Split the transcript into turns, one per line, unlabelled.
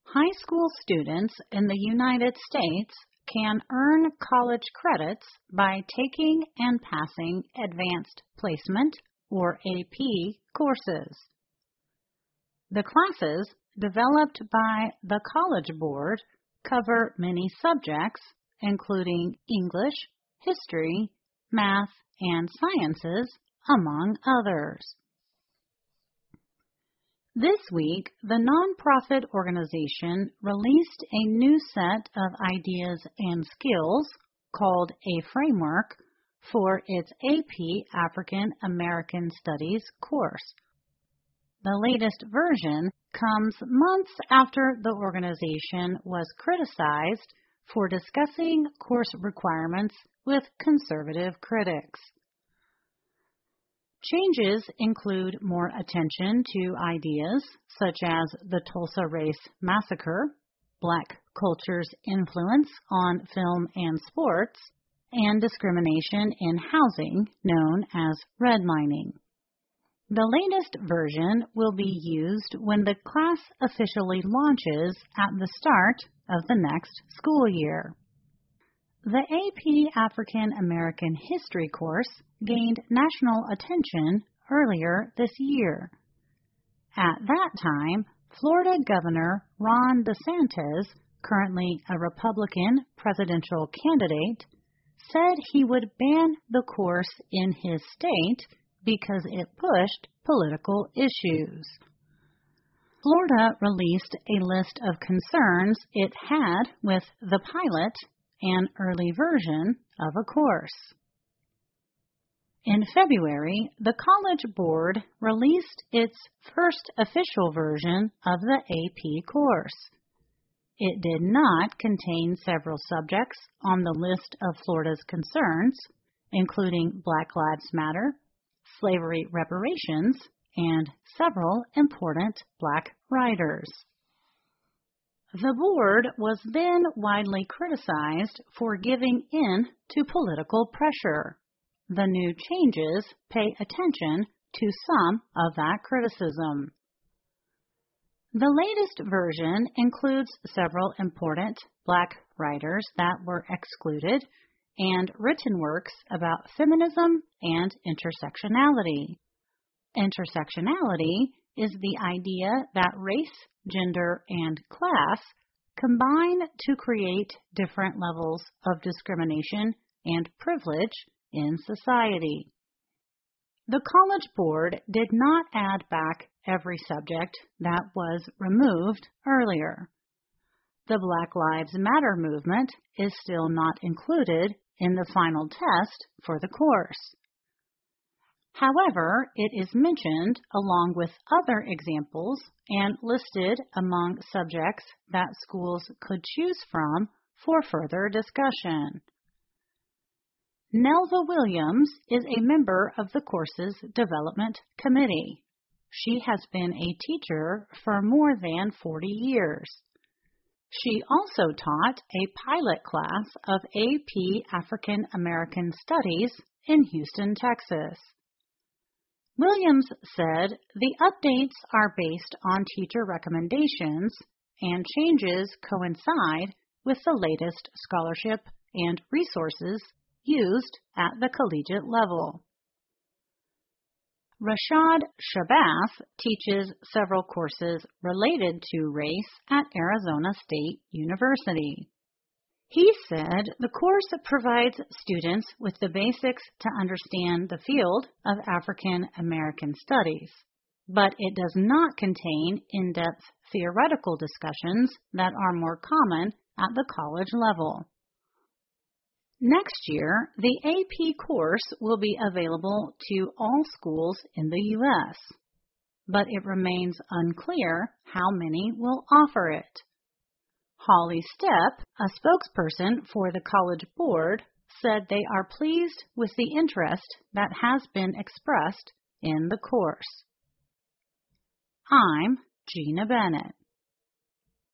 High school students in the United States can earn college credits by taking and passing Advanced Placement, or AP, courses. The classes developed by the College Board cover many subjects, including English, history, math, and sciences, among others. This week, the nonprofit organization released a new set of ideas and skills called A Framework for its AP African American Studies course. The latest version comes months after the organization was criticized for discussing course requirements with conservative critics. Changes include more attention to ideas such as the Tulsa Race Massacre, Black culture's influence on film and sports, and discrimination in housing known as redlining. The latest version will be used when the class officially launches at the start of the next school year. The AP African American History course gained national attention earlier this year. At that time, Florida Governor Ron DeSantis, currently a Republican presidential candidate, said he would ban the course in his state because it pushed political issues. Florida released a list of concerns it had with the pilot, an early version of a course. In February, the College Board released its first official version of the AP course. It did not contain several subjects on the list of Florida's concerns, including Black Lives Matter, slavery reparations, and several important Black writers. The board was then widely criticized for giving in to political pressure. The new changes pay attention to some of that criticism. The latest version includes several important Black writers that were excluded and written works about feminism and intersectionality. Intersectionality is the idea that race, gender, and class combine to create different levels of discrimination and privilege in society. The College Board did not add back every subject that was removed earlier. The Black Lives Matter movement is still not included in the final test for the course. However, it is mentioned along with other examples and listed among subjects that schools could choose from for further discussion. Nelva Williams is a member of the course's development committee. She has been a teacher for more than 40 years. She also taught a pilot class of AP African American Studies in Houston, Texas. Williams said the updates are based on teacher recommendations and changes coincide with the latest scholarship and resources used at the collegiate level. Rashad Shabazz teaches several courses related to race at Arizona State University. He said the course provides students with the basics to understand the field of African American Studies, but it does not contain in-depth theoretical discussions that are more common at the college level. Next year, the AP course will be available to all schools in the U.S., but it remains unclear how many will offer it. Holly Stepp, a spokesperson for the College Board, said they are pleased with the interest that has been expressed in the course. I'm Gina Bennett.